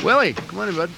Willie, come on in, bud.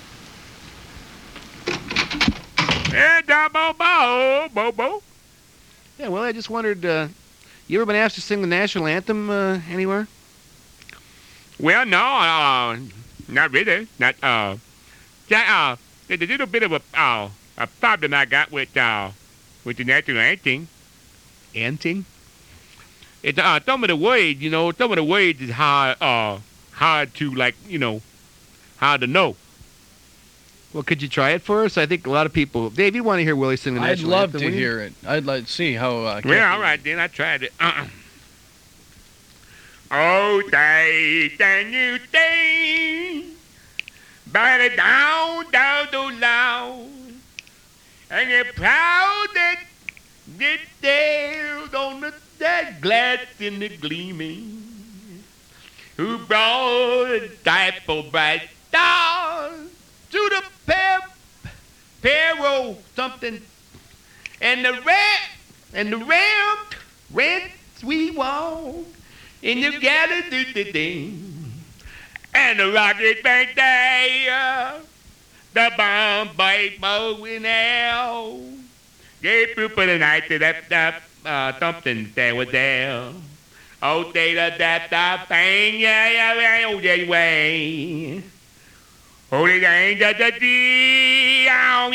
Hey, Bobo. Yeah, Willie, I just wondered, you ever been asked to sing the national anthem anywhere? Well, no, not really. There's a little bit of a problem I got with the national anthem. Anting? It's some of the words, is hard to hard to know. Well, could you try it for us? I think a lot of people... Dave, you want to hear Willie sing the I'd national love anthem, to wouldn't you? hear it. I'd like to see how... Well, all right, then. I tried it. Oh, say, can you sing? But down, so loud. And you're proud that this sails on that glass in the gleaming. Who brought a diaper bright stars to the peril something. And the ramp we walk. And you gotta do the thing. And the rocket back there. The bomb by blowing out. Gave through for the night to that something that was there. Oh, they that thing, yeah, oh, that way. Oh, they ain't that the yow,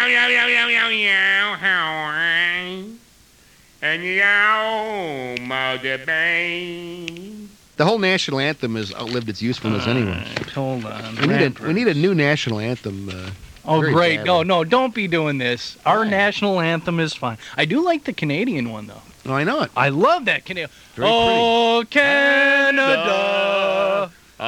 and yow, mother bang. The whole national anthem has outlived its usefulness anyway. Hold on. We need a new national anthem. Oh, very great. badly. No, don't be doing this. Our national anthem is fine. I do like the Canadian one, though. Oh, I know it. I love that Canadian. Very Oh, Canada.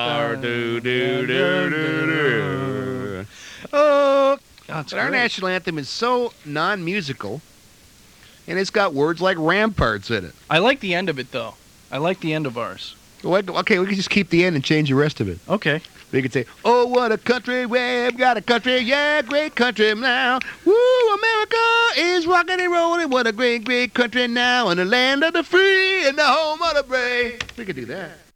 Do. Oh, that's But our great. national anthem is so non-musical, and it's got words like ramparts in it. I like the end of it, though. I like the end of ours. Okay, we can just keep the end and change the rest of it. Okay. We could say, oh, what a country, we've got a country, yeah, great country now. Woo, America is rocking and rolling, what a great, great country now, in the land of the free and the home of the brave. We could do that.